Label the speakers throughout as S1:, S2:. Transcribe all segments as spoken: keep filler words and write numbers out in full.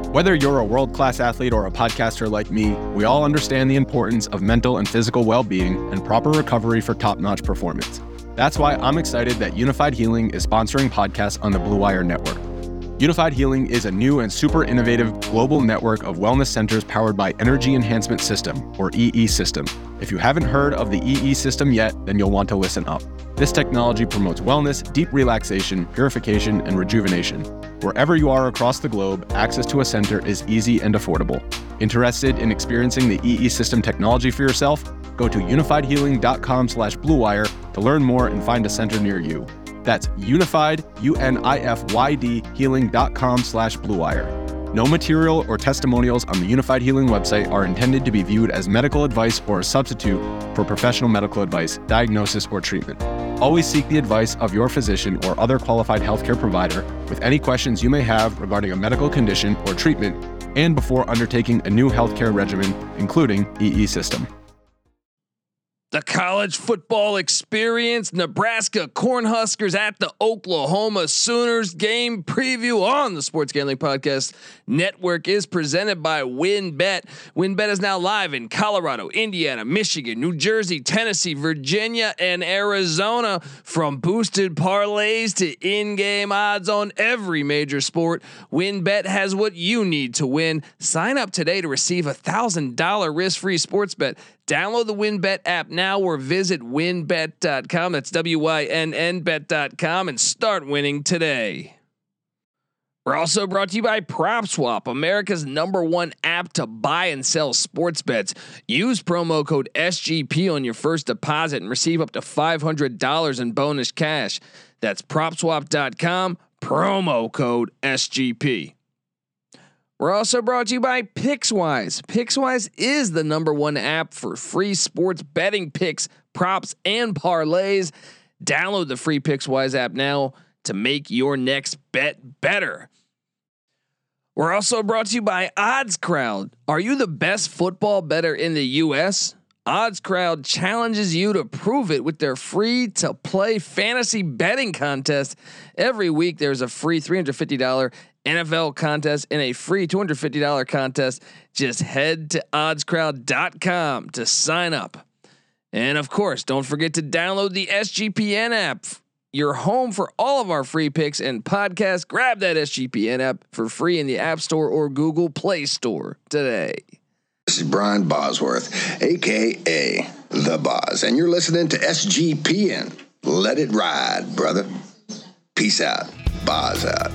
S1: Whether you're a world-class athlete or a podcaster like me, we all understand the importance of mental and physical well-being and proper recovery for top-notch performance. That's why I'm excited that Unified Healing is sponsoring podcasts on the Blue Wire Network. Unified Healing is a new and super innovative global network of wellness centers powered by Energy Enhancement System, or E E System. If you haven't heard of the E E System yet, then you'll want to listen up. This technology promotes wellness, deep relaxation, purification, and rejuvenation. Wherever you are across the globe, access to a center is easy and affordable. Interested in experiencing the E E System technology for yourself? Go to unified healing dot com slash blue wire to learn more and find a center near you. That's unified, U N I F Y D, healing dot com slash blue wire. No material or testimonials on the Unified Healing website are intended to be viewed as medical advice or a substitute for professional medical advice, diagnosis, or treatment. Always seek the advice of your physician or other qualified healthcare provider with any questions you may have regarding a medical condition or treatment and before undertaking a new healthcare regimen, including E E System.
S2: The college football experience, Nebraska Cornhuskers at the Oklahoma Sooners game preview on the Sports Gambling Podcast Network is presented by WynnBET. WynnBET is now live in Colorado, Indiana, Michigan, New Jersey, Tennessee, Virginia, and Arizona. From boosted parlays to in-game odds on every major sport, WynnBET has what you need to win. Sign up today to receive a one thousand dollars risk-free sports bet. Download the WynnBET app now or visit wynn bet dot com. That's W Y N N bet dot com and start winning today. We're also brought to you by PropSwap, America's number one app to buy and sell sports bets. Use promo code S G P on your first deposit and receive up to five hundred dollars in bonus cash. That's prop swap dot com, promo code S G P. We're also brought to you by Pickswise. Pickswise is the number one app for free sports betting picks, props, and parlays. Download the free Pickswise app now to make your next bet better. We're also brought to you by OddsCrowd. Are you the best football bettor in the U S? OddsCrowd challenges you to prove it with their free to play fantasy betting contest. Every week there's a free three hundred fifty dollars N F L contest and a free two hundred fifty dollars contest. Just head to odds crowd dot com to sign up. And of course, don't forget to download the S G P N app. Your home for all of our free picks and podcasts. Grab that S G P N app for free in the App Store or Google Play Store today.
S3: This is Brian Bosworth, aka The Boz, and you're listening to S G P N. Let it ride, brother. Peace out. Boz out.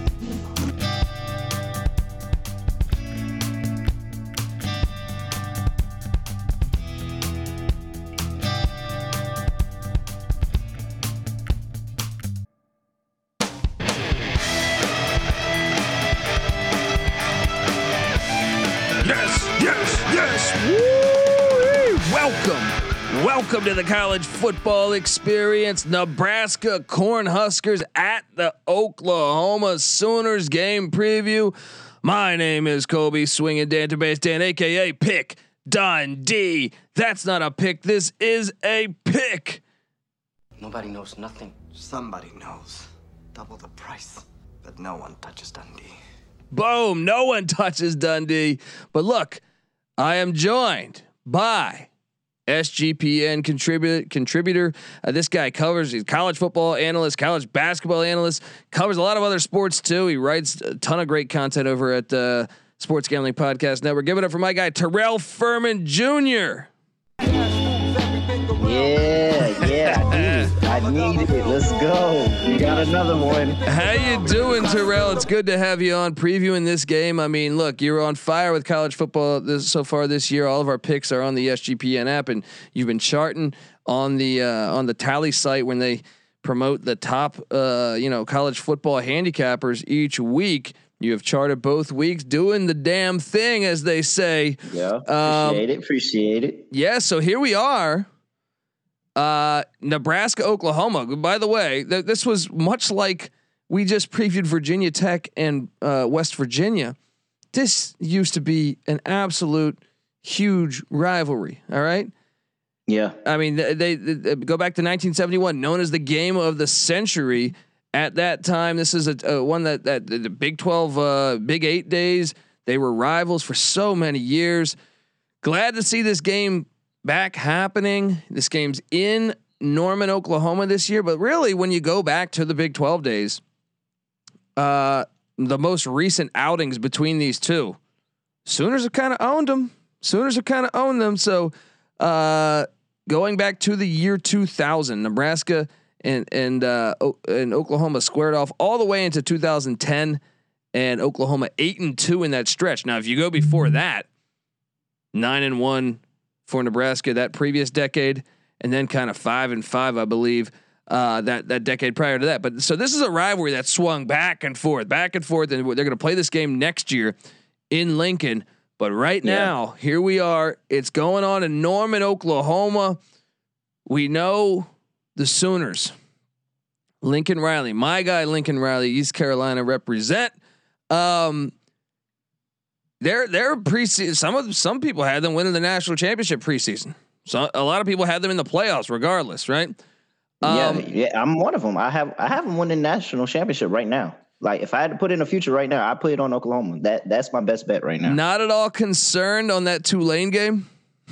S2: Welcome, welcome to the college football experience. Nebraska Cornhuskers at the Oklahoma Sooners game preview. My name is Kobe Swinging Database Dan, aka Pick Dundee. That's not a pick. This is a pick.
S4: Nobody knows nothing.
S5: Somebody knows. Double the price, but no one touches Dundee.
S2: Boom! No one touches Dundee. But look, I am joined by S G P N contributor. Contributor. Uh, this guy covers. He's college football analyst, college basketball analyst. Covers a lot of other sports too. He writes a ton of great content over at the uh, Sports Gambling Podcast Network. Give it up for my guy Terrell Furman Junior
S6: Yeah, yeah, I need it. I need it. Let's go. We got another one.
S2: How you doing, Terrell? It's good to have you on previewing this game. I mean, look, you're on fire with college football this, so far this year. All of our picks are on the S G P N app, and you've been charting on the uh, on the tally site when they promote the top, uh, you know, college football handicappers each week. You have charted both weeks, doing the damn thing, as they say.
S6: Yeah, appreciate um, it. Appreciate it.
S2: Yeah. So here we are. Uh, Nebraska, Oklahoma. By the way, th- this was much like we just previewed Virginia Tech and uh, West Virginia. This used to be an absolute huge rivalry. All right.
S6: Yeah.
S2: I mean, they, they, they go back to nineteen seventy-one, known as the game of the century. At that time, this is a, a one that that the Big twelve, uh, Big Eight days. They were rivals for so many years. Glad to see this game back happening. This game's in Norman, Oklahoma this year, but really when you go back to the Big twelve days, uh, the most recent outings between these two, Sooners have kind of owned them. Sooners have kind of owned them. So uh, going back to the year two thousand, Nebraska and and uh, o- and Oklahoma squared off all the way into two thousand ten, and Oklahoma eight and two in that stretch. Now, if you go before that, nine and one for Nebraska that previous decade, and then kind of five and five, I believe, uh, that that decade prior to that. But so this is a rivalry that swung back and forth, back and forth, and they're going to play this game next year in Lincoln. But right yeah. now, here we are. It's going on in Norman, Oklahoma. We know the Sooners. Lincoln Riley, my guy, Lincoln Riley, East Carolina represent. Um, they're they're preseason. Some of some people had them winning the national championship preseason. So a lot of people had them in the playoffs, regardless, right? Um,
S6: yeah, yeah, I'm one of them. I have I have them winning national championship right now. Like if I had to put in a future right now, I put it on Oklahoma. That that's my best bet right now.
S2: Not at all concerned on that Tulane game.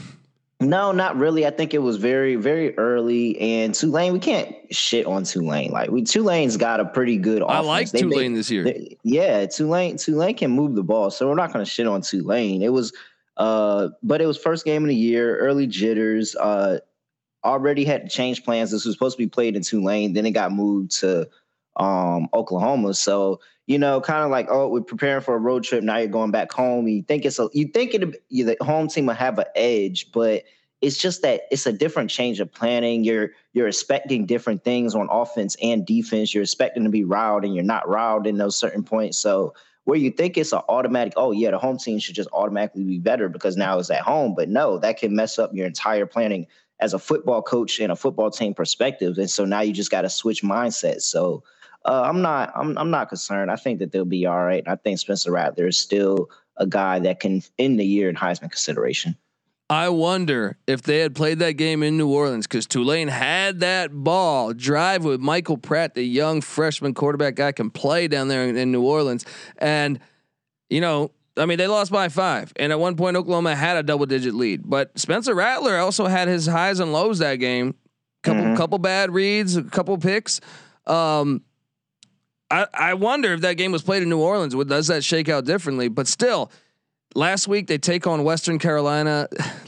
S6: No, not really. I think it was very, very early. And Tulane, we can't shit on Tulane. Like we, Tulane's got a pretty good offense.
S2: I like
S6: they,
S2: Tulane
S6: they,
S2: this year.
S6: They, yeah, Tulane, Tulane can move the ball, so we're not going to shit on Tulane. It was, uh, but it was first game of the year, early jitters. Uh, already had to change plans. This was supposed to be played in Tulane, then it got moved to um, Oklahoma. So you know, kind of like, oh, we're preparing for a road trip. Now you're going back home. You think it's a, you think it, you, the home team will have an edge, but it's just that it's a different change of planning. You're you're expecting different things on offense and defense. You're expecting to be riled, and you're not riled in those certain points. So where you think it's an automatic, oh yeah, the home team should just automatically be better because now it's at home. But no, that can mess up your entire planning as a football coach and a football team perspective. And so now you just got to switch mindsets. So uh, I'm not I'm I'm not concerned. I think that they'll be all right. I think Spencer Rattler is still a guy that can end the year in Heisman consideration.
S2: I wonder if they had played that game in New Orleans, because Tulane had that ball drive with Michael Pratt, the young freshman quarterback guy, can play down there in, in New Orleans. And, you know, I mean, they lost by five. And at one point, Oklahoma had a double digit lead. But Spencer Rattler also had his highs and lows that game. Couple, mm-hmm. couple bad reads, a couple picks. Um, I, I wonder if that game was played in New Orleans, does that shake out differently? But still, last week they take on Western Carolina.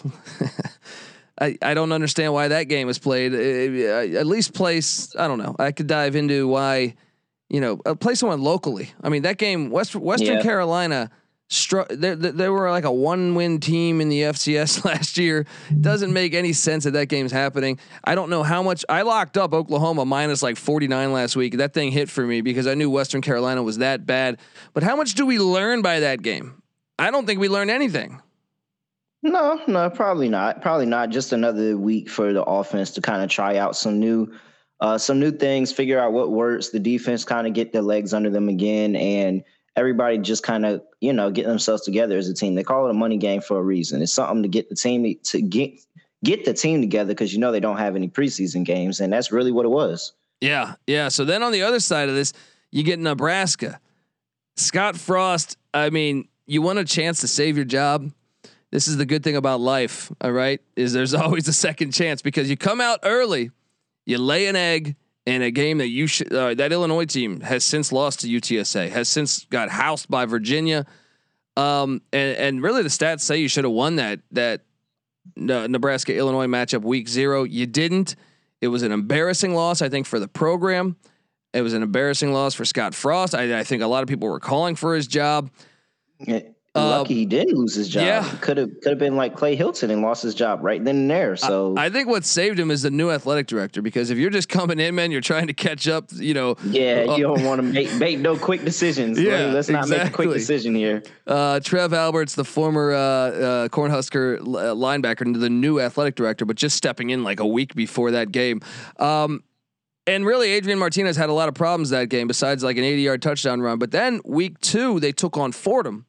S2: I, I don't understand why that game was played. Uh, at least place, I don't know. I could dive into why, you know, uh, play someone locally. I mean, that game, West, Western yeah. Carolina, str- they, they were like a one win team in the F C S last year. Doesn't make any sense that that game's happening. I don't know how much I locked up Oklahoma minus like forty-nine last week. That thing hit for me because I knew Western Carolina was that bad. But how much do we learn by that game? I don't think we learned anything.
S6: No, no, probably not. Probably not. Just another week for the offense to kind of try out some new, uh, some new things, figure out what works. The defense kind of get their legs under them again, and everybody just kind of, you know, get themselves together as a team. They call it a money game for a reason. It's something to get the team to get get the team together because you know they don't have any preseason games, and that's really what it was.
S2: Yeah, yeah. So then on the other side of this, you get Nebraska. Scott Frost. I mean, you want a chance to save your job. This is the good thing about life, all right, is there's always a second chance because you come out early, you lay an egg in a game that you should, uh, that Illinois team has since lost to U T S A, has since got housed by Virginia. Um, and, and really the stats say you should have won that, that uh, Nebraska Illinois matchup week zero. You didn't. It was an embarrassing loss, I think, for the program. It was an embarrassing loss for Scott Frost. I, I think a lot of people were calling for his job.
S6: Yeah. Lucky uh, he didn't lose his job. Yeah. Could have could have been like Clay Hilton and lost his job right then and there. So
S2: I, I think what saved him is the new athletic director, because if you're just coming in, man, you're trying to catch up. You know.
S6: Yeah, uh,
S2: you
S6: don't want to make make no quick decisions.
S2: Yeah,
S6: let's not
S2: exactly.
S6: make a quick decision here.
S2: Uh, Trev Alberts, the former uh, uh, Cornhusker linebacker, the new athletic director, but just stepping in like a week before that game. Um, And really, Adrian Martinez had a lot of problems that game, besides like an eighty-yard touchdown run. But then week two, they took on Fordham.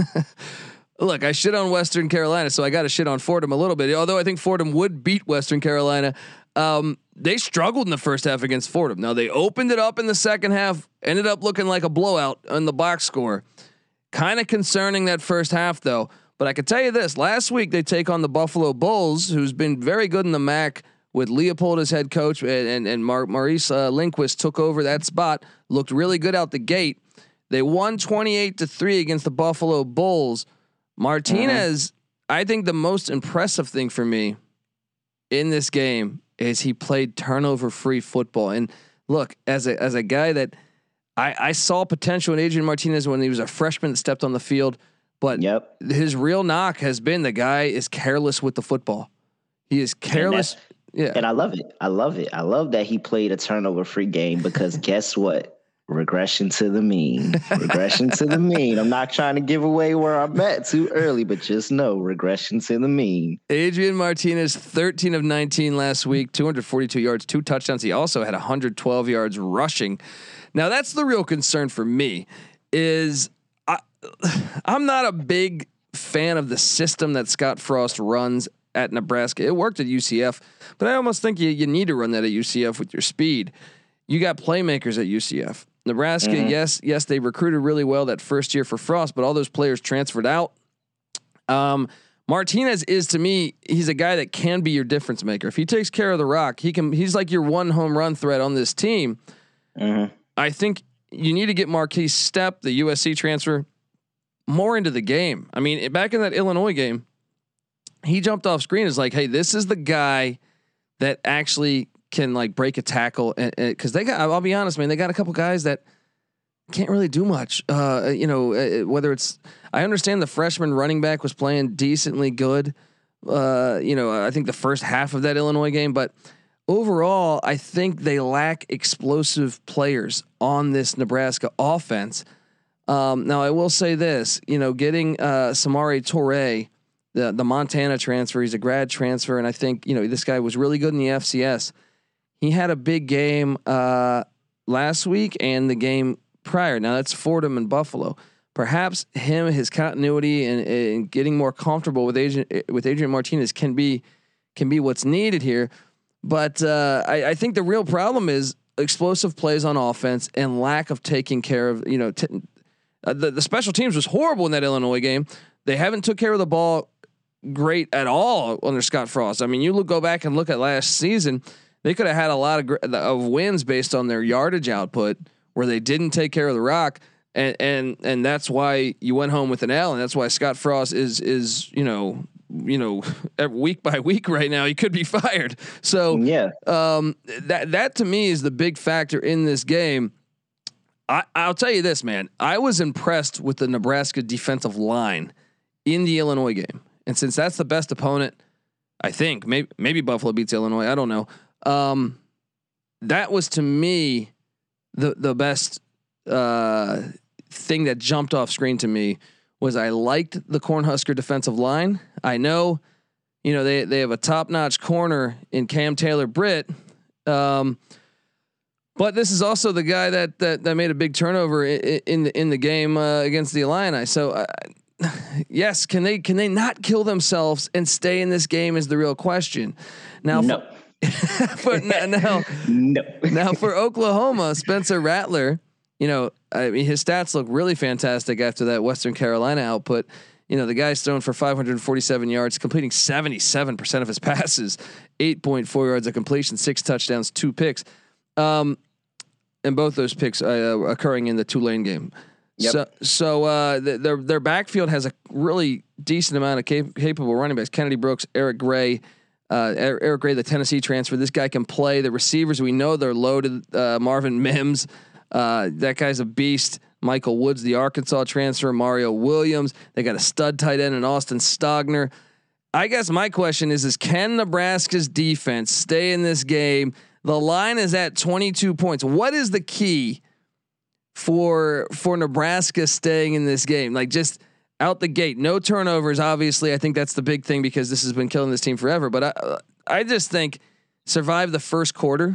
S2: Look, I shit on Western Carolina, so I got to shit on Fordham a little bit. Although I think Fordham would beat Western Carolina, um, they struggled in the first half against Fordham. Now they opened it up in the second half, ended up looking like a blowout on the box score. Kind of concerning that first half though. But I can tell you this: last week they take on the Buffalo Bulls, who's been very good in the M A C with Leopold as head coach, and and, and Mar- Maurice uh, Lindquist took over that spot. Looked really good out the gate. They won twenty-eight to three against the Buffalo Bulls. Martinez, mm-hmm. I think the most impressive thing for me in this game is he played turnover-free football. And look, as a as a guy that I, I saw potential in Adrian Martinez when he was a freshman that stepped on the field. But yep. his real knock has been the guy is careless with the football. He is careless.
S6: And yeah. And I love it. I love it. I love that he played a turnover free game because guess what? Regression to the mean. Regression to the mean. I'm not trying to give away where I'm at too early, but just know regression to the mean.
S2: Adrian Martinez, thirteen of nineteen last week, two hundred forty-two yards, two touchdowns. He also had one hundred twelve yards rushing. Now that's the real concern for me is I, I'm not a big fan of the system that Scott Frost runs at Nebraska. It worked at U C F, but I almost think you, you need to run that at U C F with your speed. You got playmakers at U C F. Nebraska, mm-hmm. yes, yes, they recruited really well that first year for Frost, but all those players transferred out. Um, Martinez is to me, he's a guy that can be your difference maker. If he takes care of the rock, he can. He's like your one home run threat on this team. Mm-hmm. I think you need to get Marquise Stepp, the U S C transfer, more into the game. I mean, back in that Illinois game, he jumped off screen. Is like, hey, this is the guy that actually can like break a tackle, and because they got, I'll be honest, man, they got a couple guys that can't really do much. Uh, you know, uh, whether it's, I understand the freshman running back was playing decently good. Uh, you know, I think the first half of that Illinois game, but overall, I think they lack explosive players on this Nebraska offense. Um, now, I will say this, you know, getting uh, Samori Toure, the the Montana transfer, he's a grad transfer, and I think you know this guy was really good in the F C S. He had a big game uh, last week and the game prior. Now that's Fordham and Buffalo. Perhaps him, his continuity, and, and getting more comfortable with Adrian with Adrian Martinez can be can be what's needed here. But uh, I, I think the real problem is explosive plays on offense and lack of taking care of you know t- uh, the the special teams was horrible in that Illinois game. They haven't took care of the ball great at all under Scott Frost. I mean, you look go back and look at last season. They could have had a lot of, of wins based on their yardage output where they didn't take care of the rock. And, and, and that's why you went home with an L. And that's why Scott Frost is, is, you know, you know, week by week right now, he could be fired. So
S6: yeah,
S2: um, that, that to me is the big factor in this game. I, I'll tell you this, man, I was impressed with the Nebraska defensive line in the Illinois game. And since that's the best opponent, I think maybe, maybe Buffalo beats Illinois. I don't know. Um, that was to me the the best uh, thing that jumped off screen to me was I liked the Cornhusker defensive line. I know, you know they they have a top notch corner in Cam Taylor Britt, um, but this is also the guy that that that made a big turnover in, in the in the game uh, against the Illini. So. Uh, yes, can they can they not kill themselves and stay in this game is the real question. Now.
S6: No.
S2: For now, now,
S6: no.
S2: now for Oklahoma, Spencer Rattler, you know, I mean, his stats look really fantastic after that Western Carolina output. You know, the guy's thrown for five hundred forty-seven yards, completing seventy-seven percent of his passes, eight point four yards of completion, six touchdowns, two picks. Um, and both those picks uh, occurring in the Tulane game. Yep. So, so uh, th- their their backfield has a really decent amount of cap- capable running backs. Kennedy Brooks, Eric Gray. Uh, Eric Gray, the Tennessee transfer. This guy can play. The receivers, we know they're loaded. Uh, Marvin Mims, uh, that guy's a beast. Michael Woods, the Arkansas transfer. Mario Williams. They got a stud tight end in Austin Stogner. I guess my question is: Is can Nebraska's defense stay in this game? The line is at twenty-two points. What is the key for for Nebraska staying in this game? Like just. Out the gate, no turnovers. Obviously, I think that's the big thing because this has been killing this team forever. But I, I just think survive the first quarter.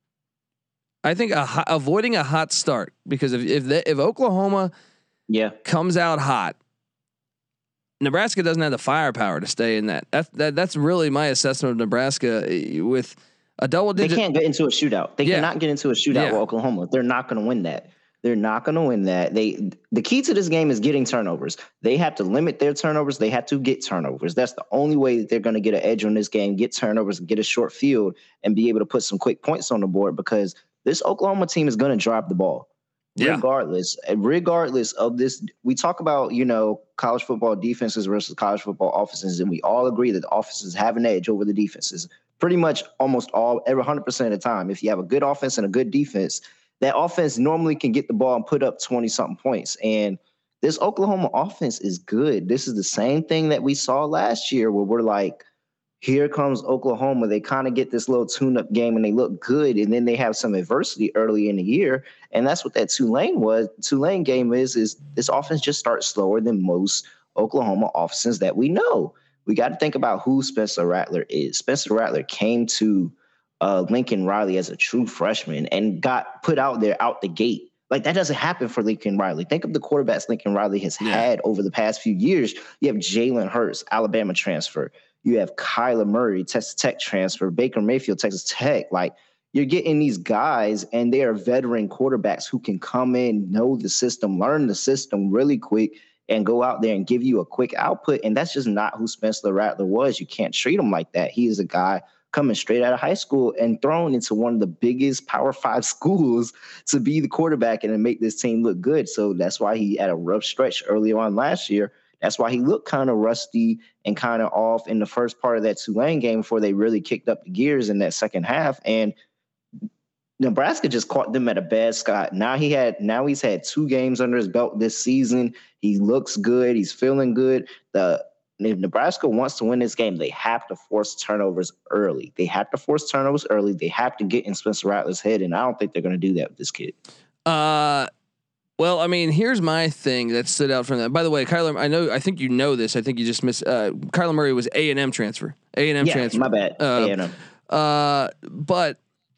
S2: I think a, avoiding a hot start because if if, the, if Oklahoma,
S6: yeah,
S2: comes out hot, Nebraska doesn't have the firepower to stay in that. That, that that's really my assessment of Nebraska with a double digit.
S6: They can't get into a shootout. They
S2: yeah.
S6: cannot get into a shootout yeah. with Oklahoma. They're not going to win that. They're not going to win that. They the key to this game is getting turnovers. They have to limit their turnovers. They have to get turnovers. That's the only way that they're going to get an edge on this game, get turnovers, get a short field, and be able to put some quick points on the board, because this Oklahoma team is going to drive the ball. Yeah. Regardless, regardless of this, we talk about, you know, college football defenses versus college football offenses, and we all agree that the offenses have an edge over the defenses pretty much almost all, every one hundred percent of the time. If you have a good offense and a good defense, that offense normally can get the ball and put up twenty-something points. And this Oklahoma offense is good. This is the same thing that we saw last year where we're like, here comes Oklahoma. They kind of get this little tune-up game and they look good, and then they have some adversity early in the year, and that's what that Tulane was. Tulane game is, is this offense just starts slower than most Oklahoma offenses that we know. We got to think about who Spencer Rattler is. Spencer Rattler came to uh, Lincoln Riley as a true freshman and got put out there out the gate. Like, that doesn't happen for Lincoln Riley. Think of the quarterbacks Lincoln Riley has yeah. had over the past few years. You have Jalen Hurts, Alabama transfer. You have Kyler Murray, Texas Tech transfer, Baker Mayfield, Texas Tech. Like, you're getting these guys, and they are veteran quarterbacks who can come in, know the system, learn the system really quick, and go out there and give you a quick output. And that's just not who Spencer Rattler was. You can't treat him like that. He is a guy coming straight out of high school and thrown into one of the biggest Power Five schools to be the quarterback and to make this team look good. So that's why he had a rough stretch early on last year. That's why he looked kind of rusty and kind of off in the first part of that Tulane game before they really kicked up the gears in that second half. And Nebraska just caught them at a bad spot. Now he had, now he's had two games under his belt this season. He looks good. He's feeling good. The if Nebraska wants to win this game, they have to force turnovers early. They have to force turnovers early. They have to get in Spencer Rattler's head, and I don't think they're going to do that with this kid.
S2: Uh. Well, I mean, here's my thing that stood out from that. By the way, Kyler, I know, I think you know this. I think you just missed. Uh, Kyler Murray was A and M transfer. A and M
S6: yeah,
S2: transfer.
S6: My bad.
S2: Uh,
S6: A and M.
S2: Uh, but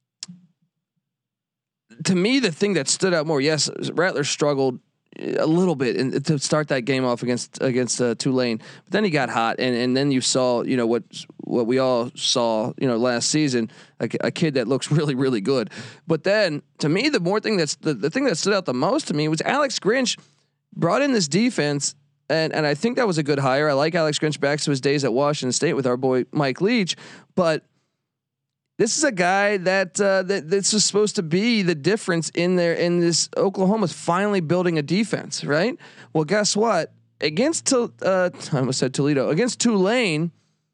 S2: to me, the thing that stood out more, yes, Rattler struggled a little bit in, to start that game off against against uh, Tulane, but then he got hot, and and then you saw, you know, what what we all saw, you know, last season, a, a kid that looks really really good. But then to me, the more thing that's the, the thing that stood out the most to me was Alex Grinch brought in this defense, and and I think that was a good hire. I like Alex Grinch back to his days at Washington State with our boy Mike Leach, but this is a guy that uh, that this is supposed to be the difference in there. In this, Oklahoma's finally building a defense, right? Well, guess what? Against uh, I almost said Toledo. Against Tulane,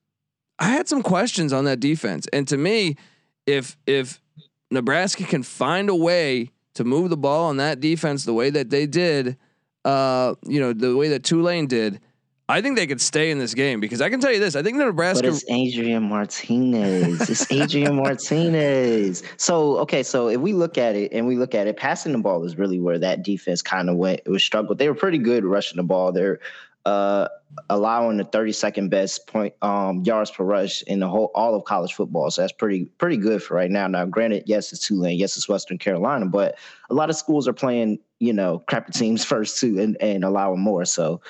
S2: I had some questions on that defense, and to me, if if Nebraska can find a way to move the ball on that defense the way that they did, uh, you know, the way that Tulane did, I think they could stay in this game, because I can tell you this. I think Nebraska.
S6: But it's Adrian Martinez. It's Adrian Martinez. So, okay. So if we look at it and we look at it, passing the ball is really where that defense kind of went. It was struggled. They were pretty good rushing the ball. They're uh, allowing the thirty-second best point um, yards per rush in the whole, all of college football. So that's pretty, pretty good for right now. Now, granted, yes, it's Tulane. Yes, it's Western Carolina, but a lot of schools are playing, you know, crappy teams first too, and, and allowing more. So,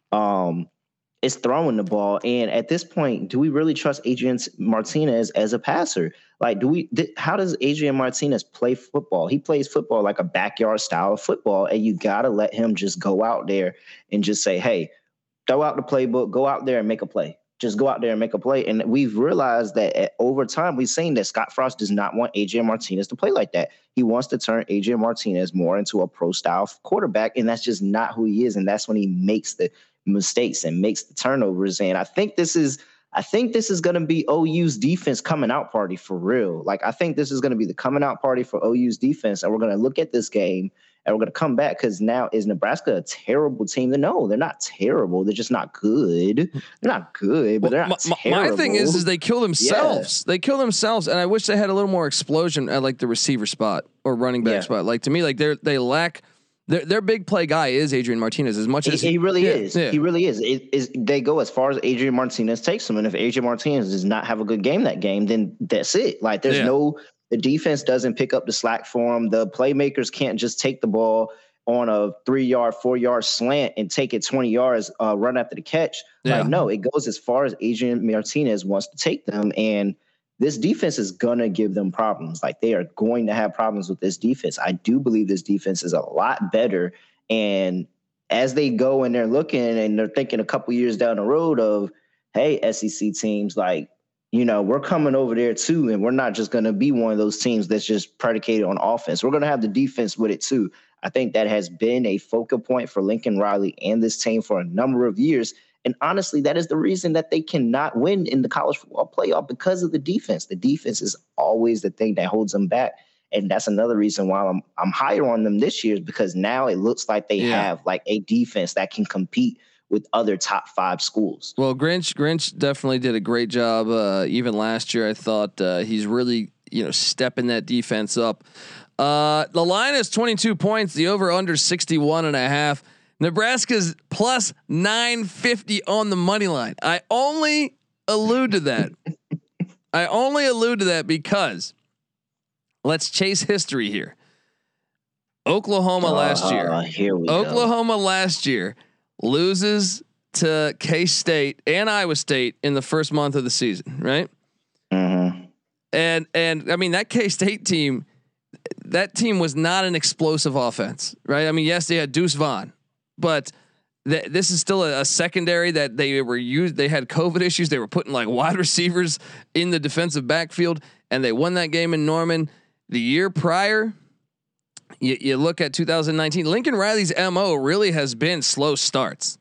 S6: Um, it's throwing the ball. And at this point, do we really trust Adrian Martinez as a passer? Like, do we, th- how does Adrian Martinez play football? He plays football like a backyard style of football. And you got to let him just go out there and just say, hey, throw out the playbook, go out there and make a play. Just go out there and make a play. And we've realized that at, over time, we've seen that Scott Frost does not want Adrian Martinez to play like that. He wants to turn Adrian Martinez more into a pro-style quarterback, and that's just not who he is. And that's when he makes the mistakes and makes the turnovers. And I think this is, I think this is going to be O U's defense coming out party for real. Like, I think this is going to be the coming out party for O U's defense. And we're going to look at this game and we're going to come back, because now, is Nebraska a terrible team? No, they're not terrible. They're just not good. They're not good, but
S2: well,
S6: they're not
S2: my,
S6: terrible.
S2: My thing is, is they kill themselves. Yeah. They kill themselves. And I wish they had a little more explosion at like the receiver spot or running back yeah. spot. Like, to me, like they're, they lack, Their their big play guy is Adrian Martinez. As much as
S6: he, he really
S2: yeah,
S6: is,
S2: yeah.
S6: he really is. It, is. They go as far as Adrian Martinez takes them, and if Adrian Martinez does not have a good game that game, then that's it. Like, there's yeah. no, the defense doesn't pick up the slack for them. The playmakers can't just take the ball on a three yard, four yard slant and take it twenty yards, uh, run after the catch. Yeah. Like, no, it goes as far as Adrian Martinez wants to take them, and this defense is going to give them problems. Like they are going to have problems with this defense. I do believe this defense is a lot better. And as they go and they're looking and they're thinking a couple years down the road of, hey, S E C teams, like, you know, we're coming over there too. And we're not just going to be one of those teams that's just predicated on offense. We're going to have the defense with it too. I think that has been a focal point for Lincoln Riley and this team for a number of years. And honestly, that is the reason that they cannot win in the college football playoff, because of the defense. The defense is always the thing that holds them back. And that's another reason why I'm I'm higher on them this year, is because now it looks like they yeah. have like a defense that can compete with other top five schools.
S2: Well, Grinch Grinch definitely did a great job. Uh, even last year, I thought uh, he's really, you know, stepping that defense up. Uh, the line is twenty-two points. The over under sixty-one and a half. Nebraska's plus nine fifty on the money line. I only allude to that. I only allude to that because let's chase history here. Oklahoma uh, last year.
S6: Uh, here we
S2: Oklahoma
S6: go.
S2: last year loses to K-State and Iowa State in the first month of the season, right?
S6: Mm-hmm.
S2: And and I mean that K-State team, that team was not an explosive offense, right? I mean, yes, they had Deuce Vaughn, but th- this is still a, a secondary that they were used. They had COVID issues. They were putting like wide receivers in the defensive backfield, and they won that game in Norman. The year prior, you, you look at two thousand nineteen. Lincoln Riley's M O really has been slow starts,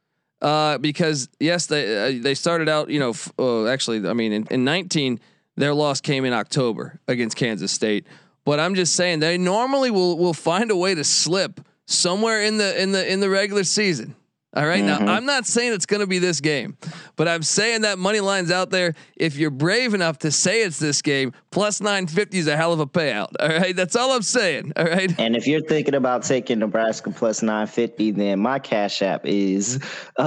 S2: uh, because yes, they uh, they started out. You know, f- uh, actually, I mean, in, in nineteen, their loss came in October against Kansas State. But I'm just saying they normally will will find a way to slip somewhere in the in the in the regular season. All right. Mm-hmm. Now I'm not saying it's going to be this game, but I'm saying that money line's out there. If you're brave enough to say it's this game, plus nine fifty is a hell of a payout. All right. That's all I'm saying. All right.
S6: And if you're thinking about taking Nebraska plus nine fifty, then my Cash App is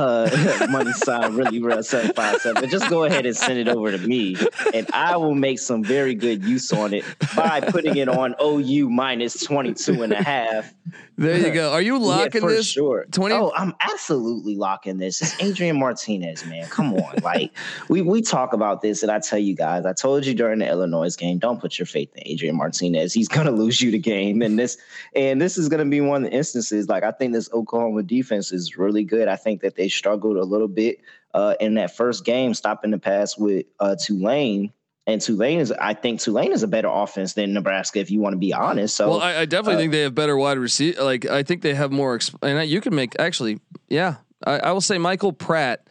S6: uh, money sign really real seven five seven. Just go ahead and send it over to me, and I will make some very good use on it by putting it on O U minus twenty-two and a half.
S2: There you go. Are you locking
S6: yeah, for
S2: this?
S6: Sure.
S2: twenty
S6: Oh, I'm absolutely locking this. It's Adrian Martinez, man. Come on. Like we we talk about this, and I tell you guys, I told you during the Illinois game, don't put your faith in Adrian Martinez. He's gonna lose you the game. And this and this is gonna be one of the instances. Like I think this Oklahoma defense is really good. I think that they struggled a little bit uh, in that first game, stopping the pass with uh, Tulane. And Tulane is, I think Tulane is a better offense than Nebraska, if you want to be honest. So,
S2: well, I, I definitely uh, think they have better wide receiver. Like, I think they have more, exp- and you can make actually, yeah. I, I will say Michael Pratt,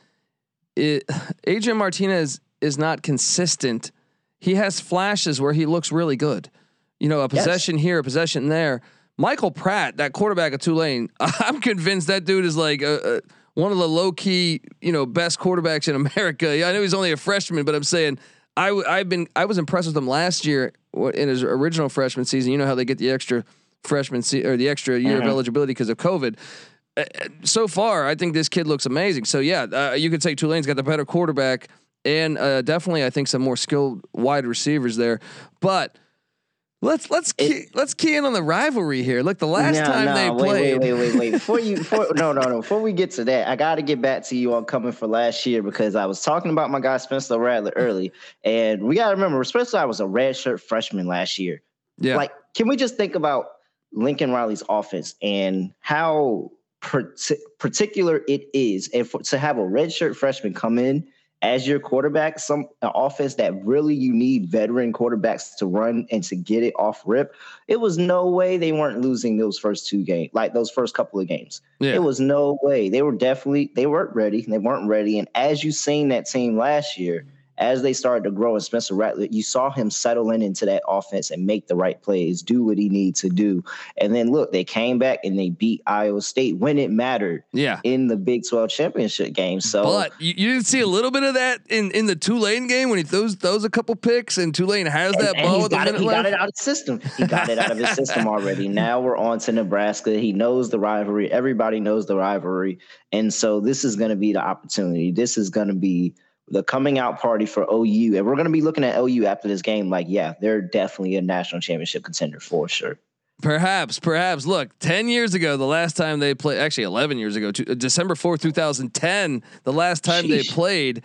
S2: it, Adrian Martinez is not consistent. He has flashes where he looks really good. You know, a possession yes. here, a possession there. Michael Pratt, that quarterback of Tulane, I'm convinced that dude is like a, a, one of the low key, you know, best quarterbacks in America. Yeah, I know he's only a freshman, but I'm saying. I w- I've been I was impressed with him last year in his original freshman season. You know how they get the extra freshman se- or the extra year mm-hmm. of eligibility because of COVID. Uh, so far, I think this kid looks amazing. So yeah, uh, you could say Tulane's got the better quarterback and uh, definitely I think some more skilled wide receivers there. But let's let's key, it, let's key in on the rivalry here. Look, the last no, time no, they
S6: wait,
S2: played.
S6: Wait, wait, wait, wait. Before you, before, no, no, no. Before we get to that, I got to get back to you on coming for last year because I was talking about my guy Spencer Rattler early, and we got to remember Spencer was a redshirt freshman last year.
S2: Yeah.
S6: Like, can we just think about Lincoln Riley's offense and how partic- particular it is, and for, to have a redshirt freshman come in as your quarterback, some an offense that really you need veteran quarterbacks to run and to get it off rip. It was no way they weren't losing those first two games, like those first couple of games. Yeah. It was no way. They were definitely, they weren't ready. They weren't ready. And as you seen that team last year, as they started to grow and Spencer Rattler, you saw him settle in into that offense and make the right plays, do what he needs to do. And then look, they came back and they beat Iowa State when it mattered.
S2: Yeah.
S6: In the Big twelve championship game. So,
S2: but you, you didn't see a little bit of that in, in the Tulane game when he throws throws a couple picks and Tulane has that
S6: and,
S2: ball
S6: and
S2: with a minute
S6: it, he
S2: left.
S6: got it out of the system. He got it out of his system already. Now we're on to Nebraska. He knows the rivalry. Everybody knows the rivalry. And so this is going to be the opportunity. This is going to be the coming out party for O U. And we're going to be looking at O U after this game. Like, yeah, they're definitely a national championship contender for sure.
S2: Perhaps, perhaps. Look, ten years ago, the last time they played, actually eleven years ago, to, December fourth, two thousand ten, the last time Sheesh. they played,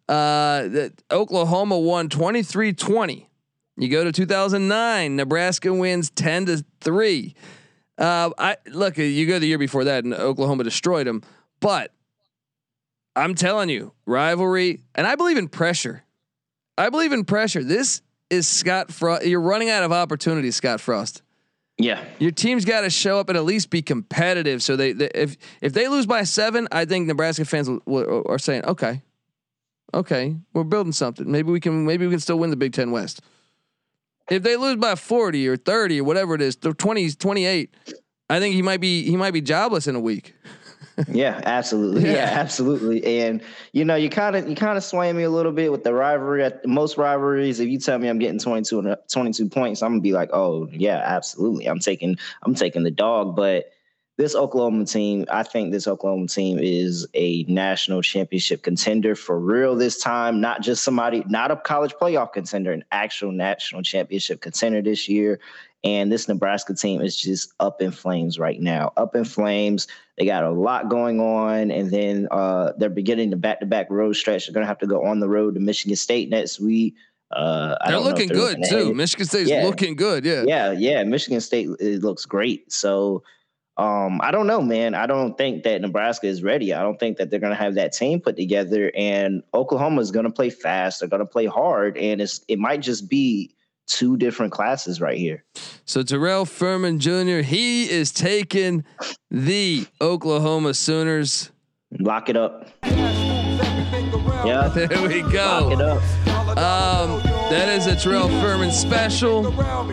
S2: Uh, the, Oklahoma won twenty-three twenty. You go to two thousand nine, Nebraska wins ten to three. Uh, I look, you go the year before that and Oklahoma destroyed them, but I'm telling you, rivalry, and I believe in pressure. I believe in pressure. This is Scott Frost. You're running out of opportunities, Scott Frost.
S6: Yeah,
S2: your team's got to show up and at least be competitive. So they, they if if they lose by seven, I think Nebraska fans will, will, are saying, okay, okay, we're building something. Maybe we can maybe we can still win the Big Ten West. If they lose by forty or thirty or whatever it is, twenty, twenty-eight, I think he might be he might be jobless in a week.
S6: Yeah, absolutely. Yeah. yeah, absolutely. And you know, you kind of you kind of sway me a little bit with the rivalry. At most rivalries, if you tell me I'm getting twenty-two, twenty-two points, I'm gonna be like, oh yeah, absolutely. I'm taking I'm taking the dog. But this Oklahoma team, I think this Oklahoma team is a national championship contender for real this time. Not just somebody, not a college playoff contender, an actual national championship contender this year. And this Nebraska team is just up in flames right now. Up in flames. They got a lot going on. And then uh, they're beginning the back-to-back road stretch. They're going to have to go on the road to Michigan State next week. Uh,
S2: they're looking they're good, too. Ahead. Michigan State's yeah. looking good. Yeah.
S6: Yeah. Yeah. Michigan State, it looks great. So um, I don't know, man. I don't think that Nebraska is ready. I don't think that they're going to have that team put together. And Oklahoma is going to play fast. They're going to play hard. And it's it might just be two different classes right here.
S2: So Terrell Furman Junior, he is taking the Oklahoma Sooners.
S6: Lock it up. Yeah,
S2: there we go.
S6: Lock it up.
S2: Um, that is a Terrell Furman special.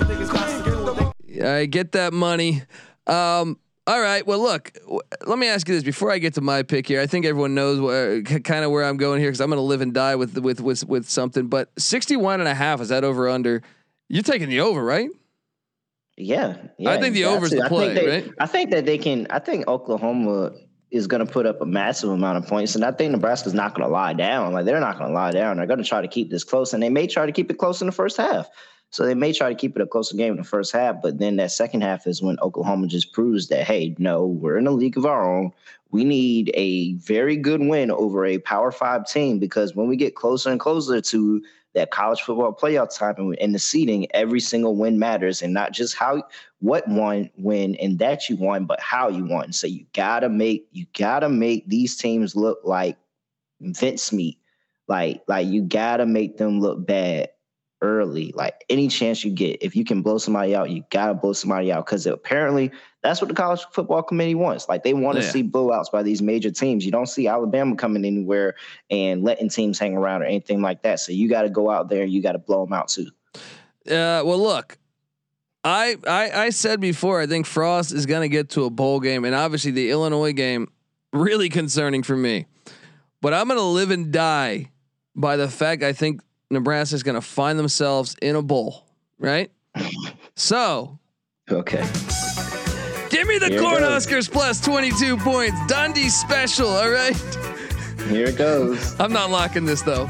S2: I get that money. Um, all right. Well, look. W- let me ask you this before I get to my pick here. I think everyone knows where, c- kind of where I'm going here because I'm going to live and die with with with with something. But sixty-one and a half, is that over under? You're taking the over, right?
S6: Yeah, yeah.
S2: I think the over's the play,
S6: I they,
S2: right?
S6: I think that they can. I think Oklahoma is going to put up a massive amount of points, and I think Nebraska's not going to lie down. Like they're not going to lie down. They're going to try to keep this close, and they may try to keep it close in the first half. So they may try to keep it a closer game in the first half, but then that second half is when Oklahoma just proves that, hey, no, we're in a league of our own. We need a very good win over a Power Five team because when we get closer and closer to that college football playoff time and in the seeding, every single win matters, and not just how what one win and that you won, but how you won. So you gotta make you gotta make these teams look like Vince meat, like like you gotta make them look bad early. Like any chance you get, if you can blow somebody out, you gotta blow somebody out because apparently that's what the college football committee wants. Like they want to yeah. see blowouts by these major teams. You don't see Alabama coming anywhere and letting teams hang around or anything like that. So you got to go out there and you got to blow them out too.
S2: Uh, well, look, I, I I said before I think Frost is going to get to a bowl game, and obviously the Illinois game really concerning for me. But I'm going to live and die by the fact I think Nebraska is going to find themselves in a bowl, right? So,
S6: okay.
S2: Give me the Cornhuskers plus twenty-two points. Dundee special, all right?
S6: Here it goes.
S2: I'm not locking this, though.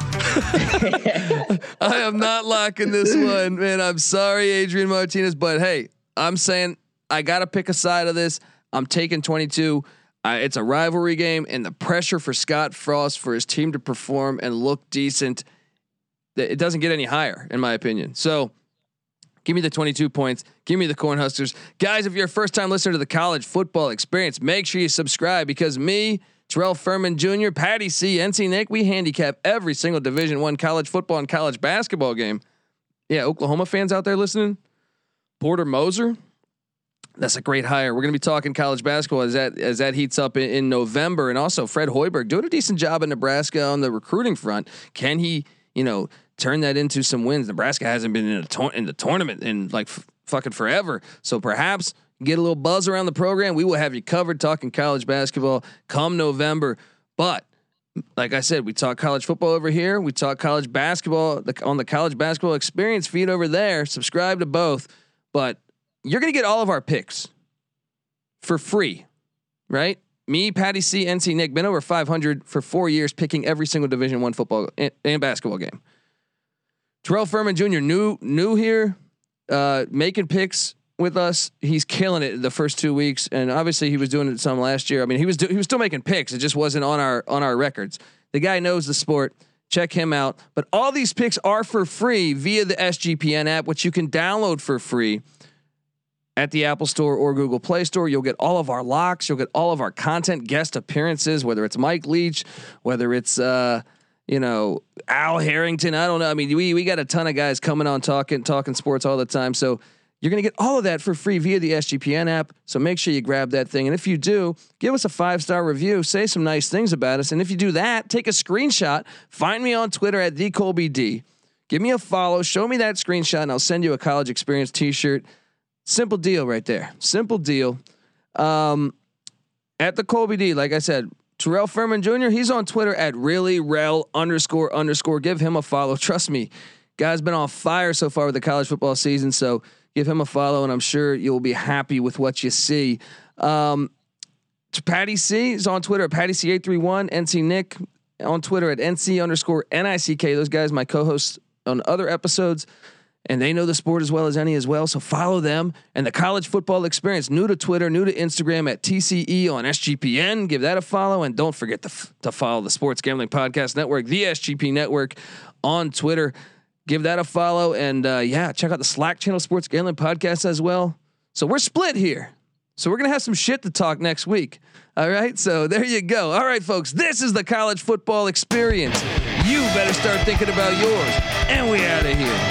S2: I am not locking this one, man. I'm sorry, Adrian Martinez, but hey, I'm saying I got to pick a side of this. I'm taking twenty-two. Uh, it's a rivalry game, and the pressure for Scott Frost for his team to perform and look decent, it doesn't get any higher, in my opinion. So, give me the twenty-two points. Give me the Cornhuskers. Guys, if you're a first time listener to the College Football Experience, make sure you subscribe because me, Terrell Furman Junior, Patty C, N C Nick, we handicap every single Division One college football and college basketball game. Yeah, Oklahoma fans out there listening, Porter Moser, that's a great hire. We're going to be talking college basketball as that as that heats up in, in November, and also Fred Hoiberg doing a decent job in Nebraska on the recruiting front. Can he, you know, turn that into some wins? Nebraska hasn't been in a tor- in the tournament in like f- fucking forever. So perhaps get a little buzz around the program. We will have you covered talking college basketball come November. But like I said, we talk college football over here. We talk college basketball the, on the College Basketball Experience feed over there. Subscribe to both. But you're going to get all of our picks for free, right? Me, Patty C, N C Nick, been over five hundred for four years, picking every single Division One football and, and basketball game. Terrell Furman Junior new new here, uh, making picks with us. He's killing it the first two weeks, and obviously he was doing it some last year. I mean, he was do, he was still making picks. It just wasn't on our on our records. The guy knows the sport. Check him out. But all these picks are for free via the S G P N app, which you can download for free at the Apple Store or Google Play Store. You'll get all of our locks. You'll get all of our content, guest appearances, whether it's Mike Leach, whether it's, uh, you know, Al Harrington. I don't know. I mean, we, we got a ton of guys coming on talking, talking sports all the time. So you're going to get all of that for free via the S G P N app. So make sure you grab that thing. And if you do, give us a five-star review, say some nice things about us. And if you do that, take a screenshot, find me on Twitter at the Colby D. Give me a follow, show me that screenshot, and I'll send you a College Experience t-shirt. Simple deal right there. Simple deal. Um, at the Colby D, like I said, Terrell Furman Junior, he's on Twitter at really rel underscore underscore. Give him a follow. Trust me, guy's been on fire so far with the college football season. So give him a follow, and I'm sure you'll be happy with what you see. Um, Patty C is on Twitter at Patty C eight three one. N C Nick on Twitter at N C underscore N I C K. Those guys, my co-hosts on other episodes, and they know the sport as well as any as well. So follow them. And the College Football Experience, new to Twitter, new to Instagram at T C E on S G P N. Give that a follow, and don't forget to f- to follow the Sports Gambling Podcast Network, the S G P Network, on Twitter. Give that a follow, and uh, yeah, check out the Slack channel, Sports Gambling Podcast, as well. So we're split here. So we're gonna have some shit to talk next week. All right, so there you go. All right, folks, this is the College Football Experience. You better start thinking about yours, and we out of here.